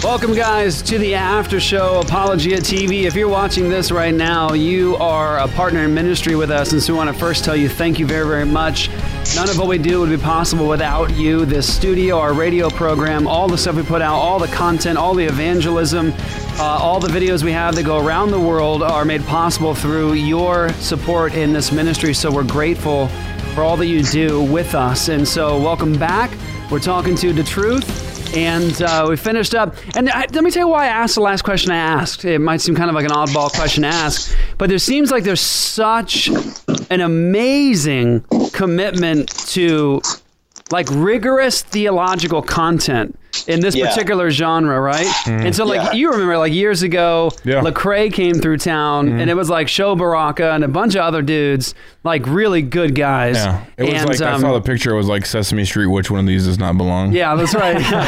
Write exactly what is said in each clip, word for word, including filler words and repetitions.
Welcome, guys, to the after show, Apologia T V. If you're watching this right now, you are a partner in ministry with us, and so we want to first tell you thank you very, very much. None of what we do would be possible without you. This studio, our radio program, all the stuff we put out, all the content, all the evangelism, uh, all the videos we have that go around the world are made possible through your support in this ministry, so we're grateful for all that you do with us. And so welcome back. We're talking to The Truth. And uh, we finished up. And I, let me tell you why I asked the last question I asked. It might seem kind of like an oddball question to ask, but there seems like there's such an amazing commitment to like rigorous theological content in this yeah. particular genre, right? Mm. And so like yeah. you remember like years ago, yeah. Lecrae came through town mm. and it was like Sho Baraka and a bunch of other dudes, like really good guys. Yeah, it was and, like, um, I saw the picture, it was like Sesame Street, which one of these does not belong? Yeah, that's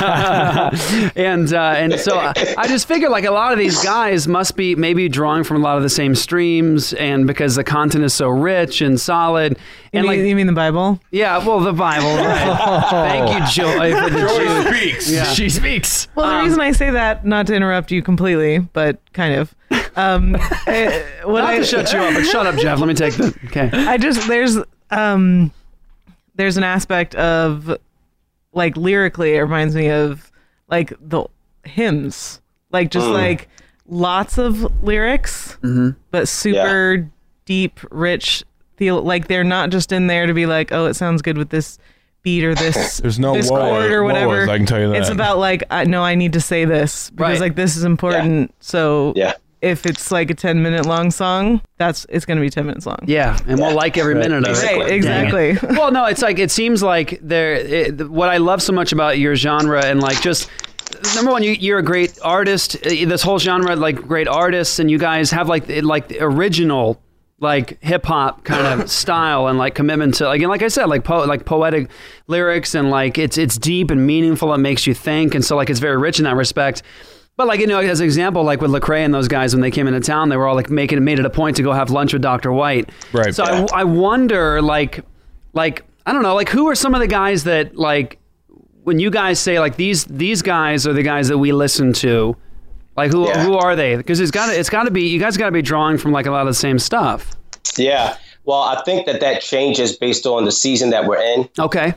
right. and uh, and so I, I just figured like a lot of these guys must be maybe drawing from a lot of the same streams, and because the content is so rich and solid. You, and mean, like, you mean the Bible? Yeah, well, the Bible, right. Thank you, Joy, for the Joy Jew. speaks. Yeah. She speaks. Well, the Um, reason I say that, not to interrupt you completely, but kind of. Um, eh, what Not I, to shut you up, but shut up, Jeff. Let me take the... Okay. I just, there's, um, there's an aspect of, like, lyrically, it reminds me of, like, the hymns. Like, just, mm. like, lots of lyrics, mm-hmm. but super yeah. deep, rich, feel like they're not just in there to be like, oh, it sounds good with this beat or this, There's no this woe, chord or whatever. woes, I can tell you that. It's about, like, I know I need to say this because, Right. like, this is important. Yeah. So, yeah. if it's like a ten minute long song, that's it's going to be ten minutes long. Yeah, and we'll like every minute of it. Right, exactly. Well, no, it's like, it seems like there. It, what I love so much about your genre, and like just, number one, you, you're a great artist. This whole genre, like great artists, and you guys have like like the original like hip hop kind of style and like commitment to, like, and like I said, like po- like poetic lyrics, and like it's it's deep and meaningful. It makes you think, and so like it's very rich in that respect. But like, you know, as an example, like with Lecrae and those guys, when they came into town, they were all like making made it a point to go have lunch with Doctor White. Right. So yeah. I, I wonder, like, like I don't know, like who are some of the guys that, like, when you guys say like these these guys are the guys that we listen to, like who Yeah. who are they? Because it's got to it's got to be you guys got to be drawing from like a lot of the same stuff. Yeah. Well, I think that that changes based on the season that we're in. Okay.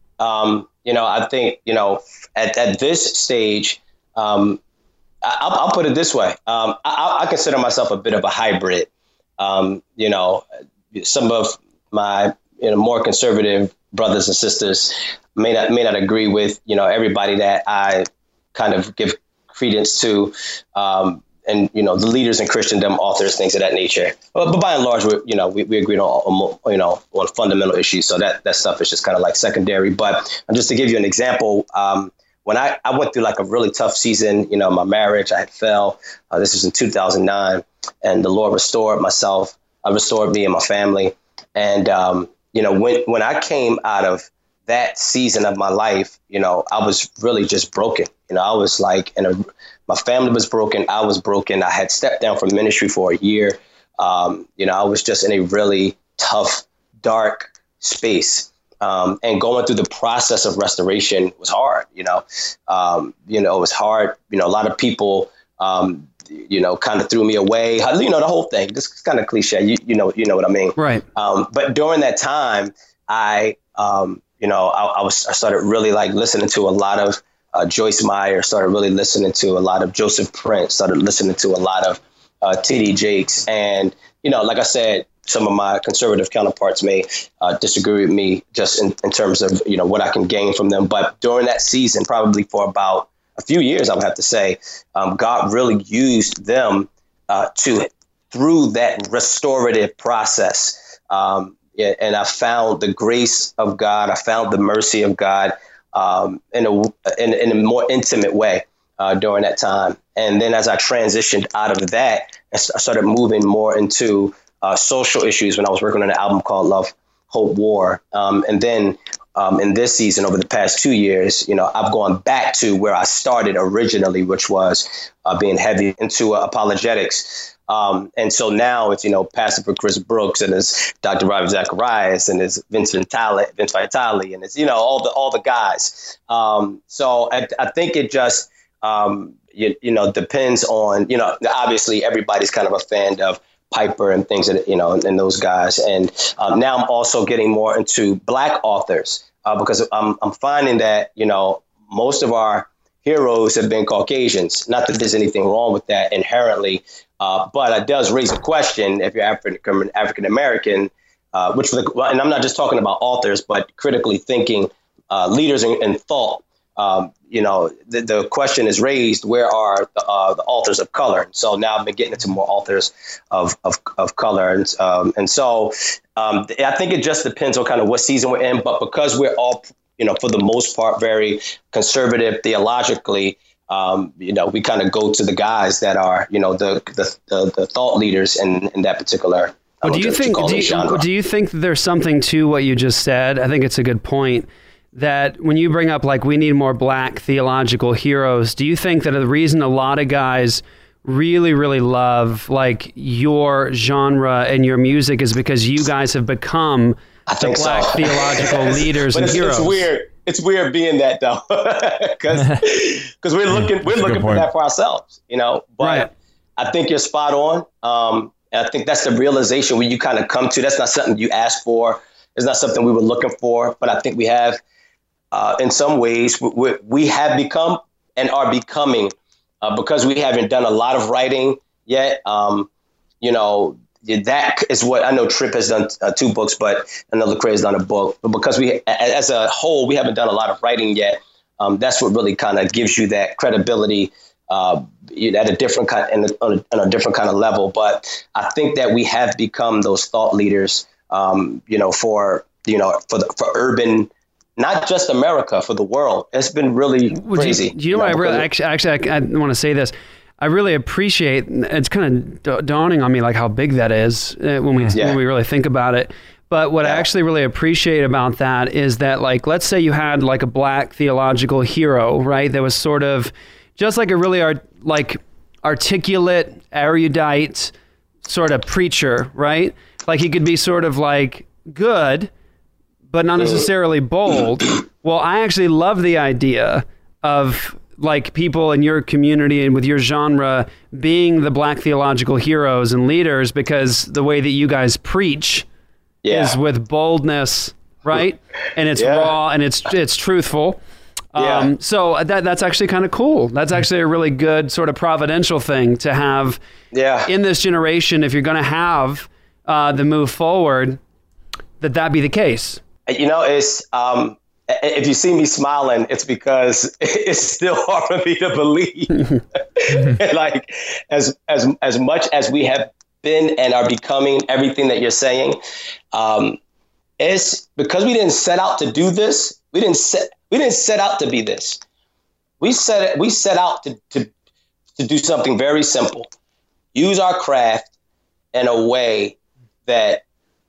Um, you know, I think, you know, at, at this stage, um, I'll, I'll put it this way. Um, I, I consider myself a bit of a hybrid. Um, you know, some of my you know, more conservative brothers and sisters may not may not agree with, you know, everybody that I kind of give credence to, um, and, you know, the leaders in Christendom, authors, things of that nature. But, but by and large, we you know, we, we agreed on, you know, on fundamental issues. So that, that stuff is just kind of like secondary. But just to give you an example, um, When I, I went through like a really tough season, you know, my marriage, I had fell. Uh, this was in two thousand nine, and the Lord restored myself, uh, restored me and my family. And, um, you know, when, when I came out of that season of my life, you know, I was really just broken. You know, I was like, in a, my family was broken. I was broken. I had stepped down from ministry for a year. Um, you know, I was just in a really tough, dark space. Um, and going through the process of restoration was hard, you know, um, you know, it was hard. You know, a lot of people, um, you know, kind of threw me away, you know, the whole thing. This is kind of cliche. You, you know, you know what I mean? Right. Um, but during that time, I, um, you know, I, I was, I started really like listening to a lot of uh, Joyce Meyer, started really listening to a lot of Joseph Prince, started listening to a lot of uh, T D Jakes. And, you know, like I said, some of my conservative counterparts may uh, disagree with me just in, in terms of, you know, what I can gain from them. But during that season, probably for about a few years, I would have to say, um, God really used them uh, to through that restorative process. Um, and I found the grace of God. I found the mercy of God um, in, a, in, in a more intimate way uh, during that time. And then as I transitioned out of that, I started moving more into Uh, social issues when I was working on an album called Love, Hope, War. Um, and then um, in this season, over the past two years, you know, I've gone back to where I started originally, which was uh, being heavy into uh, apologetics. Um, and so now it's, you know, Pastor for Chris Brooks, and it's Doctor Ravi Zacharias, and it's Vince Vitale, Vince Vitale, and it's, you know, all the all the guys. Um, so I, I think it just um, you, you know, depends on, you know, obviously everybody's kind of a fan of Piper and things that, you know, and, and those guys. And um, now I'm also getting more into Black authors uh, because I'm, I'm finding that, you know, most of our heroes have been Caucasians. Not that there's anything wrong with that inherently, uh, but it does raise a question if you're African African American, uh, which for the, and I'm not just talking about authors, but critically thinking uh, leaders in, in thought. Um, you know, the, the question is raised: where are the, uh, the authors of color? So now I've been getting into more authors of of, of color, and um, and so um, I think it just depends on kind of what season we're in. But because we're all, you know, for the most part, very conservative theologically, um, you know, we kind of go to the guys that are, you know, the the, the, the thought leaders in, in that particular. Well, do you think do you, do you think there's something to what you just said? I think it's a good point. That when you bring up, like, we need more Black theological heroes, do you think that the reason a lot of guys really, really love, like, your genre and your music is because you guys have become the Black so. theological leaders and it's, heroes? It's weird. It's weird being that, though, because because we're looking we're looking for that for ourselves, you know. But right. I think you're spot on. Um, and I think that's the realization when you kind of come to. That's not something you asked for. It's not something we were looking for. But I think we have. Uh, in some ways, we, we have become and are becoming uh, because we haven't done a lot of writing yet. Um, you know, that is what I know. Tripp has done uh, two books, but I know Lecrae has done a book. But because we, as a whole, we haven't done a lot of writing yet. Um, that's what really kind of gives you that credibility uh, at a different kind and on a, on a different kind of level. But I think that we have become those thought leaders. Um, you know, for you know, for the, for urban. Not just America, for the world. It's been really crazy. Do you, you know, you know what I really, actually, actually, I, I want to say this. I really appreciate, it's kind of d- dawning on me like how big that is uh, when we yeah. when we really think about it. But what yeah. I actually really appreciate about that is that, like, let's say you had like a Black theological hero, right? That was sort of just like a really art, like articulate, erudite sort of preacher, right? Like he could be sort of like good, but not necessarily bold. Well, I actually love the idea of like people in your community and with your genre being the Black theological heroes and leaders, because the way that you guys preach yeah. is with boldness, right? And it's yeah. raw and it's it's truthful. Yeah. Um, so that that's actually kind of cool. That's actually a really good sort of providential thing to have yeah. in this generation. If you're going to have uh, the move forward, that that be the case. You know, it's um, if you see me smiling, it's because it's still hard for me to believe. Like as as as much as we have been and are becoming everything that you're saying, um, it's because we didn't set out to do this. We didn't set we didn't set out to be this. We set we set out to to to do something very simple. Use our craft in a way that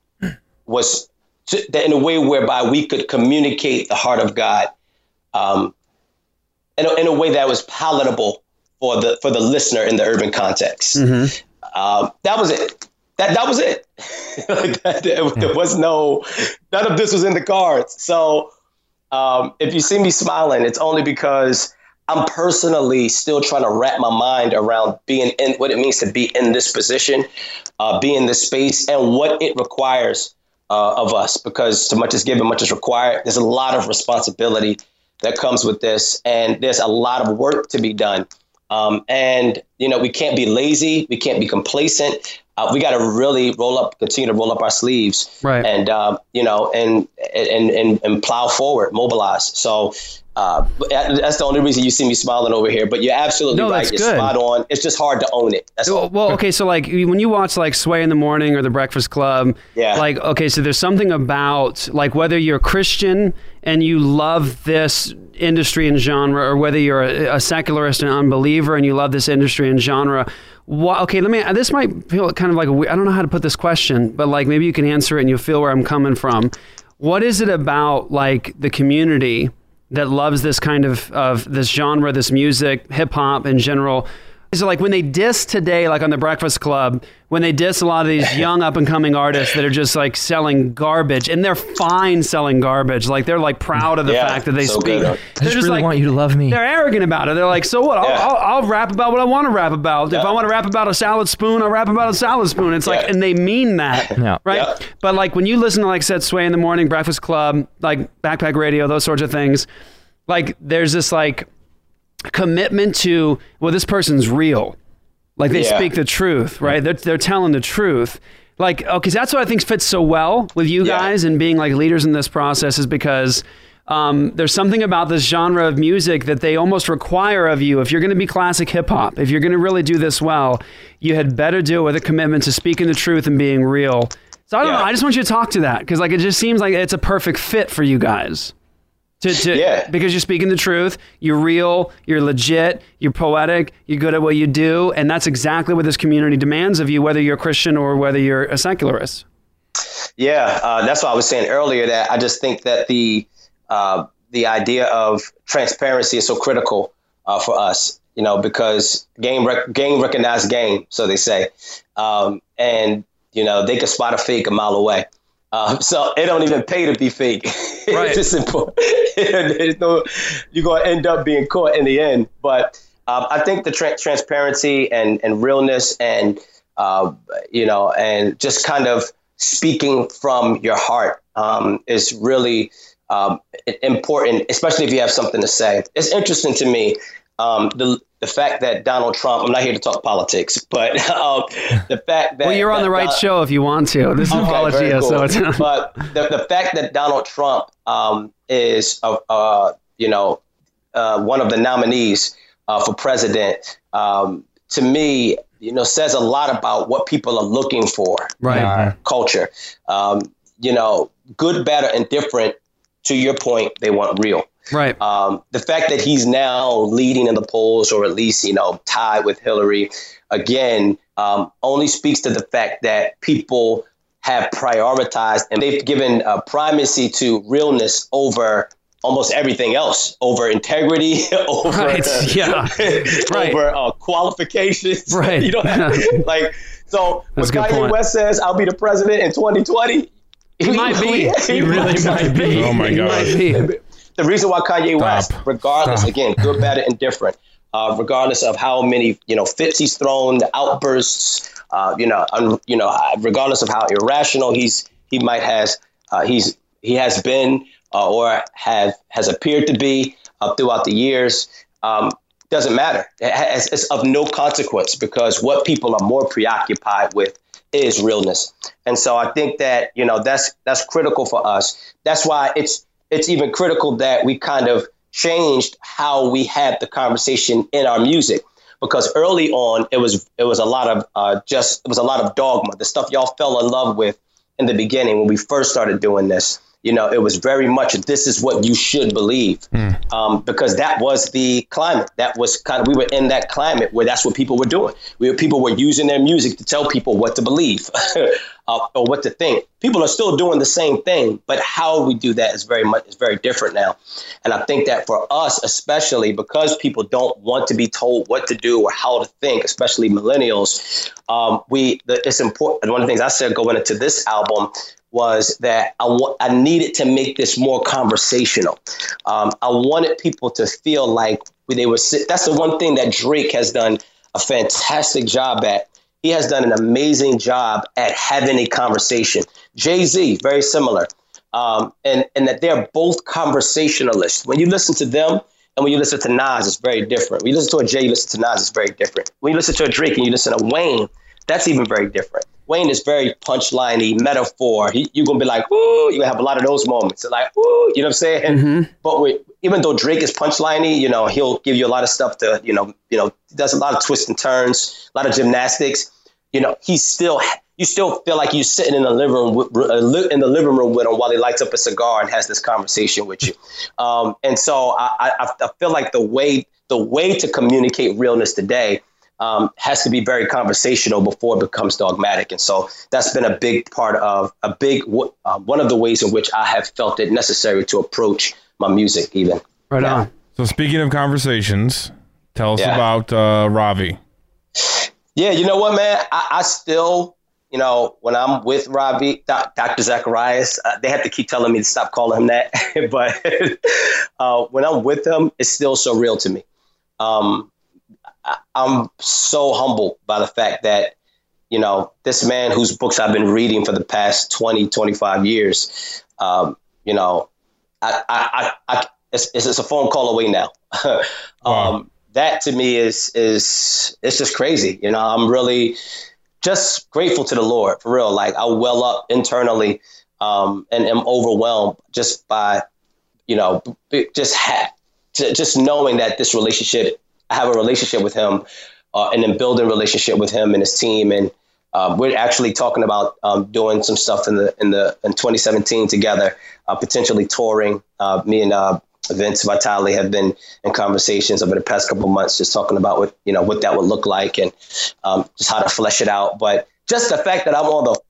was. To, in a way whereby we could communicate the heart of God um, in, a, in a way that was palatable for the for the listener in the urban context. Mm-hmm. Um, that was it. That that was it. Like that, there, there was no, none of this was in the cards. So um, if you see me smiling, it's only because I'm personally still trying to wrap my mind around being in what it means to be in this position, uh, be in this space, and what it requires Uh, of us, because too much is given, much is required. There's a lot of responsibility that comes with this, and there's a lot of work to be done. Um, and, you know, we can't be lazy. We can't be complacent. Uh, we got to really roll up, continue to roll up our sleeves, right. and, um, you know, and, and, and, and plow forward, mobilize. So uh, that's the only reason you see me smiling over here, but you're absolutely no, right. It's good. spot on. It's just hard to own it. That's all. Well, okay. So like when you watch like Sway in the Morning or The Breakfast Club, yeah. like, okay, so there's something about like whether you're Christian and you love this industry and genre, or whether you're a, a secularist and unbeliever and you love this industry and genre. What, okay, let me, this might feel kind of like, a, I don't know how to put this question, but like maybe you can answer it and you'll feel where I'm coming from. What is it about like the community that loves this kind of, of this genre, this music, hip hop in general, So like when they diss today, like on the Breakfast Club, when they diss a lot of these young up and coming artists that are just like selling garbage, and they're fine selling garbage. Like they're like proud of the Yeah, fact that they so speak. good. They're I just really like, want you to love me. they're arrogant about it. They're like, so what? I'll, Yeah. I'll, I'll rap about what I want to rap about. If Yeah. I want to rap about a salad spoon, I'll rap about a salad spoon. It's like, Yeah. and they mean that, Yeah. right? Yeah. But like when you listen to like Set Sway in the morning, Breakfast Club, like Backpack Radio, those sorts of things, like there's this like commitment to, well, this person's real. Like they Yeah. speak the truth, right? They're, they're telling the truth. Like, okay, so that's what I think fits so well with you Yeah. guys and being like leaders in this process is because um, there's something about this genre of music that they almost require of you. If you're going to be classic hip hop, if you're going to really do this well, you had better do it with a commitment to speaking the truth and being real. So I don't Yeah. know. I just want you to talk to that because like it just seems like it's a perfect fit for you guys. To, to, Yeah. Because you're speaking the truth, you're real, you're legit, you're poetic, you're good at what you do, and that's exactly what this community demands of you, whether you're a Christian or whether you're a secularist. Yeah, uh, that's what I was saying earlier. That I just think that the uh, the idea of transparency is so critical uh, for us. You know, because game rec- game recognized game, so they say, um, and you know they can spot a fake a mile away. Um, so it don't even pay to be fake. Right. It's just important. There's no, you're going to end up being caught in the end. But um, I think the tra- transparency and, and realness and, uh, you know, and just kind of speaking from your heart um, is really um, important, especially if you have something to say. It's interesting to me, um, the the fact that Donald Trump, I'm not here to talk politics, but um, the fact that... Well, you're on that the right Don- show if you want to. This is Okay, very Apologia, cool. so it's... But the, the fact that Donald Trump um, is, uh, uh, you know, uh, one of the nominees uh, for president, um, to me, you know, says a lot about what people are looking for Right. in our culture. Um, you know, good, bad, or indifferent, to your point, they want real. Right. Um, the fact that he's now leading in the polls, or at least, you know, tied with Hillary, again, um, only speaks to the fact that people have prioritized and they've given uh, primacy to realness over almost everything else, over integrity, over Right. Yeah. Right. over uh, qualifications. Right. You know, like so. That's a when good Kanye point. West says, "I'll be the president in twenty twenty," He might be. He really might be. Oh my He God. might be. The reason why Kanye West, Stop. regardless, Stop. again, good, bad, and indifferent, uh, regardless of how many, you know, fits he's thrown, the outbursts, uh, you know, un, you know, uh, regardless of how irrational he's, he might has, uh, he's, he has been, uh, or have has appeared to be uh, throughout the years, um, doesn't matter. It has, it's of no consequence because what people are more preoccupied with is realness, and so I think that you know that's that's critical for us. That's why it's. It's even critical that we kind of changed how we had the conversation in our music, because early on it was it was a lot of uh, just it was a lot of dogma, the stuff y'all fell in love with in the beginning when we first started doing this. You know, it was very much this is what you should believe, mm. um, because that was the climate. That was kind of we were in that climate where that's what people were doing. We were people were using their music to tell people what to believe uh, or what to think. People are still doing the same thing, but how we do that is very much is very different now. And I think that for us, especially because people don't want to be told what to do or how to think, especially millennials, um, we the, it's important. One of the things I said going into this album was that I, w- I needed to make this more conversational. Um, I wanted people to feel like they were sit- that's the one thing that Drake has done a fantastic job at. He has done an amazing job at having a conversation. Jay-Z, very similar. Um, and, and that they're both conversationalists. When you listen to them and when you listen to Nas, it's very different. When you listen to a Jay, you listen to Nas, it's very different. When you listen to a Drake and you listen to Wayne, that's even very different. Wayne is very punchline-y, metaphor. He, you're going to be like, woo, you're going to have a lot of those moments. So like, woo, you know what I'm saying? Mm-hmm. But with, even though Drake is punchline-y, you know, he'll give you a lot of stuff to, you know, you know, he does a lot of twists and turns, a lot of gymnastics. You know, he's still, you still feel like you're sitting in the living room, with, uh, in the living room with him while he lights up a cigar and has this conversation with you. Um, and so I, I, I feel like the way, the way to communicate realness today Um, has to be very conversational before it becomes dogmatic. And so that's been a big part of a big uh, one of the ways in which I have felt it necessary to approach my music even. Right yeah. on. So speaking of conversations, tell us Yeah. about uh, Ravi. Yeah, you know what, man? I, I still, you know, when I'm with Ravi, Doctor Zacharias, uh, they have to keep telling me to stop calling him that. But uh, when I'm with him, it's still so real to me. Um, I, I'm so humbled by the fact that, you know, this man whose books I've been reading for the past twenty, twenty-five years, um, you know, I, I, I, I it's, it's a phone call away now. Wow. um, that to me is, is, it's just crazy. You know, I'm really just grateful to the Lord, for real. Like, I well up internally um, and am overwhelmed just by, you know, just ha- just knowing that this relationship, I have a relationship with him uh, and then building a relationship with him and his team. And uh, we're actually talking about um, doing some stuff in the in the in twenty seventeen together, uh, potentially touring. Uh, me and uh, Vince Vitale have been in conversations over the past couple of months, just talking about what, you know, what that would look like and um, just how to flesh it out. But just the fact that I'm on the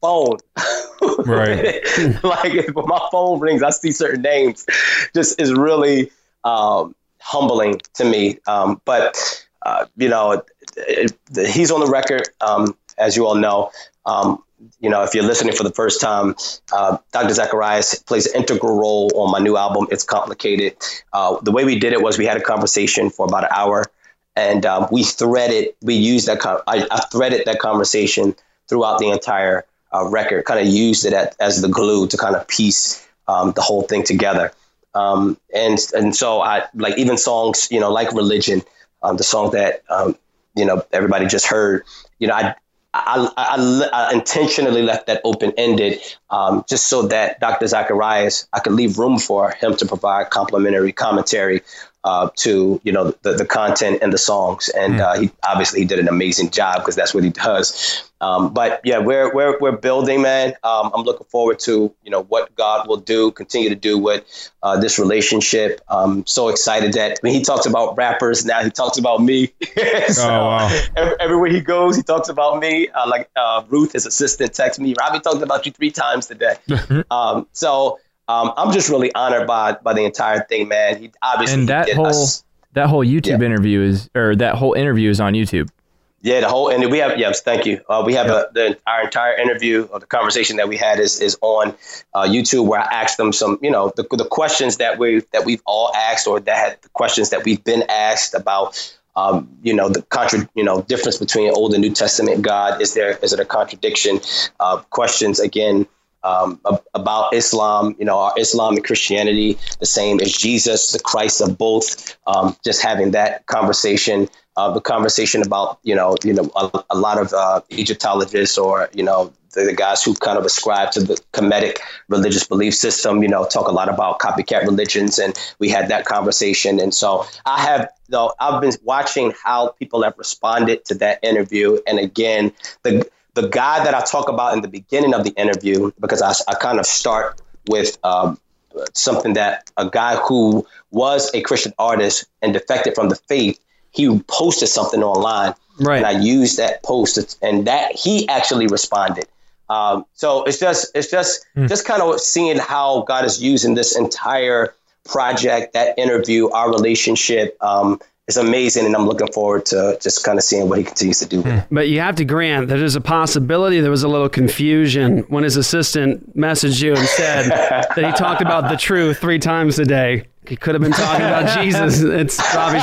phone, right? Like, when my phone rings, I see certain names, just is really um, humbling to me. Um, but uh, you know, it, it, he's on the record, um, as you all know. Um, You know, if you're listening for the first time, uh, Doctor Zacharias plays an integral role on my new album, It's Complicated. Uh, the way we did it was we had a conversation for about an hour, and um, we threaded, we used that, con- I, I threaded that conversation throughout the entire uh, record, kind of used it at, as the glue to kind of piece um, the whole thing together. Um, and and so I like even songs, you know, like Religion, um, the song that, um, you know, everybody just heard, you know, I, I, I, I intentionally left that open-ended um, just so that Doctor Zacharias, I could leave room for him to provide complimentary commentary uh, to, you know, the, the content and the songs. And uh, he obviously he did an amazing job because that's what he does. Um, but yeah, we're we're we're building, man. Um, I'm looking forward to, you know, what God will do, continue to do with uh, this relationship. I'm so excited that when he talks about rappers, now he talks about me. So oh, wow. every, everywhere he goes, he talks about me. Uh, like uh, Ruth, his assistant, texts me, Robbie talked about you three times today. um, so um, I'm just really honored by by the entire thing, man. He obviously and that did whole us. that whole YouTube Yeah. interview is, or that whole interview is on YouTube. Yeah, the whole, and we have, yes, thank you. Uh, we have a, the, our entire interview or the conversation that we had is is on uh, YouTube, where I asked them some, you know, the, the questions that we that we've all asked, or that had the questions that we've been asked about, um, you know, the contra, you know, difference between Old and New Testament God. Is there is it a contradiction? Uh, questions again um, about Islam. You know, are Islam and Christianity the same? Is Jesus the Christ of both? Um, just having that conversation. Uh, the conversation about, you know, you know, a, a lot of uh, Egyptologists or, you know, the, the guys who kind of ascribe to the Kemetic religious belief system, you know, talk a lot about copycat religions. And we had that conversation. And so I have, though, I've been watching how people have responded to that interview. And again, the the guy that I talk about in the beginning of the interview, because I, I kind of start with um, something that a guy who was a Christian artist and defected from the faith, he posted something online, right? And I used that post, and that he actually responded. Um, so it's just, it's just, mm. just kind of seeing how God is using this entire project, that interview, our relationship. Um, is amazing, and I'm looking forward to just kind of seeing what he continues to do. Mm. But you have to grant that there's a possibility there was a little confusion when his assistant messaged you and said that he talked about the truth three times a day. He could have been talking about Jesus. It's Ravi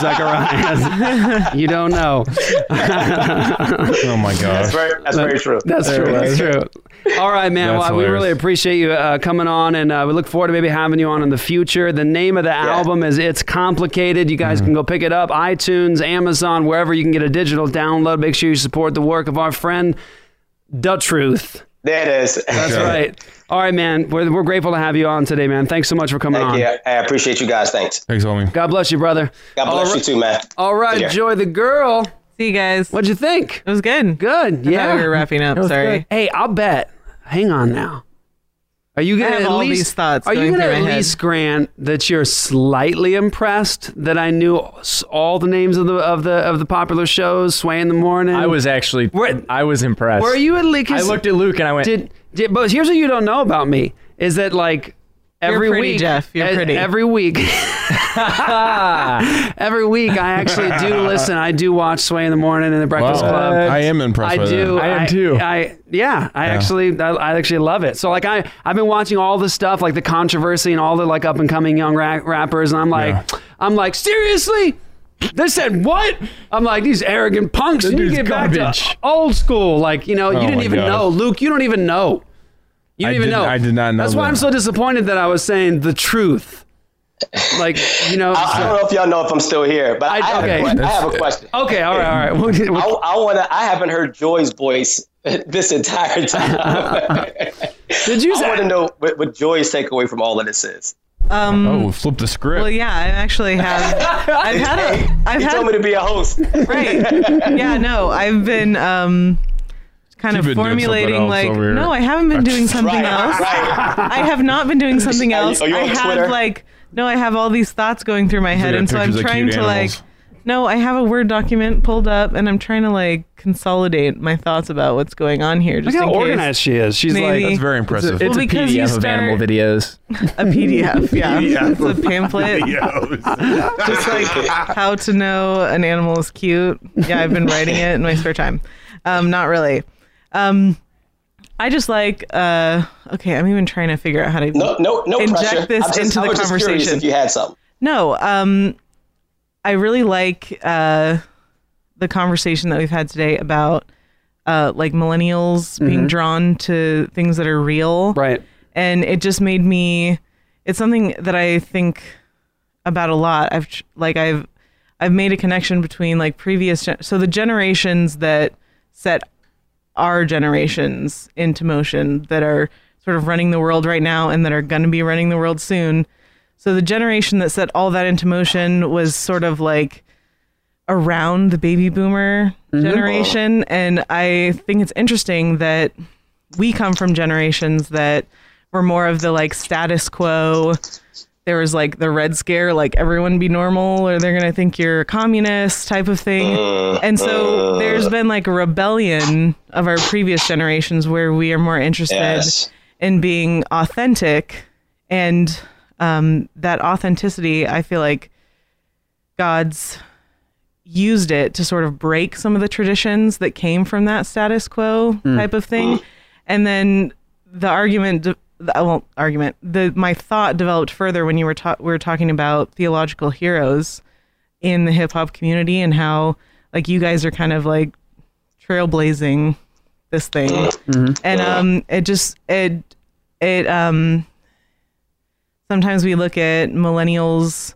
Zacharias. You don't know. Oh my gosh. That's very, that's very true. That's true. That's true. All right, man. That's well, we hilarious. really appreciate you uh, coming on, and uh, we look forward to maybe having you on in the future. The name of the Yeah. album is It's Complicated. You guys mm-hmm. can go pick it up, iTunes, Amazon, wherever you can get a digital download. Make sure you support the work of our friend, Da Truth. There it is. That's right. All right, man. We're, we're grateful to have you on today, man. Thanks so much for coming Thank on. you. I appreciate you guys. Thanks. Thanks, homie. God bless you, brother. God bless All you right. too, man. All right, Yeah. Joy the girl. See you guys. What'd you think? It was good. Good. I yeah. thought we were wrapping up. It was Sorry. good. Hey, I'll bet. Hang on now. Are you I gonna have at all least these thoughts are you going gonna through at my head. least grant that you're slightly impressed that I knew s- all the names of the of the of the popular shows? Sway in the Morning. I was actually, Where- I was impressed. Were you at least? I looked at Luke and I went, Did, did but here's what you don't know about me is that like every You're pretty, week, Jeff. You're e- pretty. Every week, every week, I actually do listen. I do watch Sway in the Morning and the Breakfast Wow. Club. I am impressed I by do. that. I am too. I yeah. I Yeah. actually I, I actually love it. So like I I've been watching all the stuff like the controversy and all the like up and coming young ra- rappers, and I'm like Yeah. I'm like seriously. They said what? I'm like these arrogant punks. This You need to dude's get back garbage. to old school. Like you know, you Oh didn't my even God. know, Luke. You don't even know. You I didn't even did- know. I did not know That's why that. I'm so disappointed that I was saying the truth. Like you know. I, I don't know if y'all know if I'm still here, but I, I- have, okay. a, que- I have a question. Okay. All right. All right. We'll- I, we'll- I want to. I haven't heard Joy's voice this entire time. Did you I say? want to know what, what Joy's takeaway from all of this is. Um, Oh, flip the script. well, yeah, I actually have. I've had a. I've He had told me to be a host. right. Yeah, no, I've been um, kind You've of been doing formulating something else like. over here. No, I haven't been doing something Right, else. right. I have not been doing something Are you- else. are you I on have Twitter? like no, I have all these thoughts going through my head, got and so I'm pictures of trying cute to animals. like. No, I have a Word document pulled up, and I'm trying to like consolidate my thoughts about what's going on here. Just Look how in case. organized she is. She's Maybe. like, That's very impressive. It's Well, a because P D you F of animal start- videos. A P D F, yeah, it's a pamphlet. Just like how to know an animal is cute. Yeah, I've been writing it in my spare time. Um, not really. Um, I just like. Uh, okay, I'm even trying to figure out how to. No, no, no Inject pressure. this I'm just, into I the was just curious conversation. if you had something. No, um, I really like uh, the conversation that we've had today about uh, like millennials being drawn to things that are real. right. And it just made me. It's something that I think about a lot. I've tr- like I've I've made a connection between like previous gen- so the generations that set our generations into motion that are sort of running the world right now and that are going to be running the world soon. So the generation that set all that into motion was sort of like around the baby boomer generation. And I think it's interesting that we come from generations that were more of the like status quo. There was like the Red Scare, like everyone be normal or they're going to think you're a communist type of thing. And so there's been like a rebellion of our previous generations where we are more interested Yes. in being authentic. And um, that authenticity, I feel like God's used it to sort of break some of the traditions that came from that status quo type of thing. And then the argument, de- the, well, argument, the my thought developed further when you were ta- we were talking about theological heroes in the hip hop community and how like you guys are kind of like trailblazing this thing. And um it just it it um sometimes we look at millennials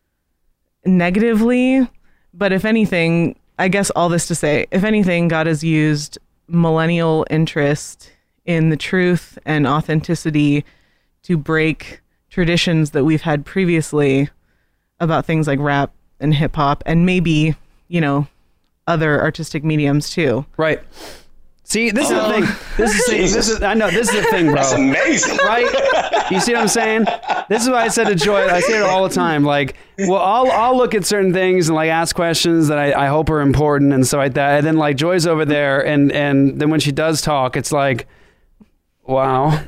negatively, but if anything, I guess all this to say, if anything, God has used millennial interest in the truth and authenticity to break traditions that we've had previously about things like rap and hip hop and maybe, you know, other artistic mediums too. Right. See, this is the thing. This is see, this is I know this is the thing, bro. That's amazing. Right? You see what I'm saying? This is what I said to Joy. I say it all the time. Like, well, I'll I'll look at certain things and like ask questions that I, I hope are important and stuff like that. And then like Joy's over there, and and then when she does talk, it's like, wow.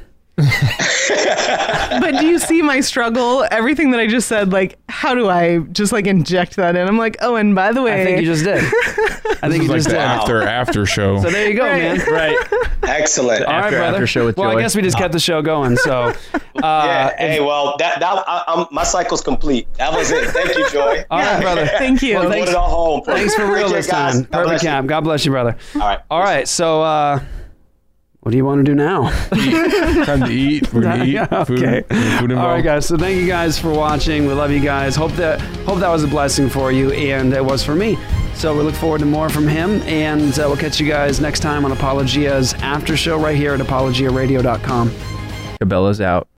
But do you see my struggle? Everything that I just said, like, how do I just like inject that in? I'm like, oh, and by the way, I think you just did. I think This is you like just the did. after after show. So there you go, Right. man. Right. Excellent. All right, After- brother. after show with well, I Joy. guess we just kept the show going. So, uh, Yeah, hey, well, that that I, I'm, my cycle's complete. That was it. Thank you, Joy. all right, brother. thank you. Well, Put thanks- it all home. Thanks for real Appreciate this it, guys. time. God Perfect bless you. cap. God bless you, brother. All right. All right. So, uh, what do you want to do now? Time to eat. We're gonna eat Yeah, food. okay. Food involved. All right, guys. So thank you guys for watching. We love you guys. Hope that hope that was a blessing for you, and it was for me. So we look forward to more from him, and uh, we'll catch you guys next time on Apologia's after show right here at apologia radio dot com. Cabela's out.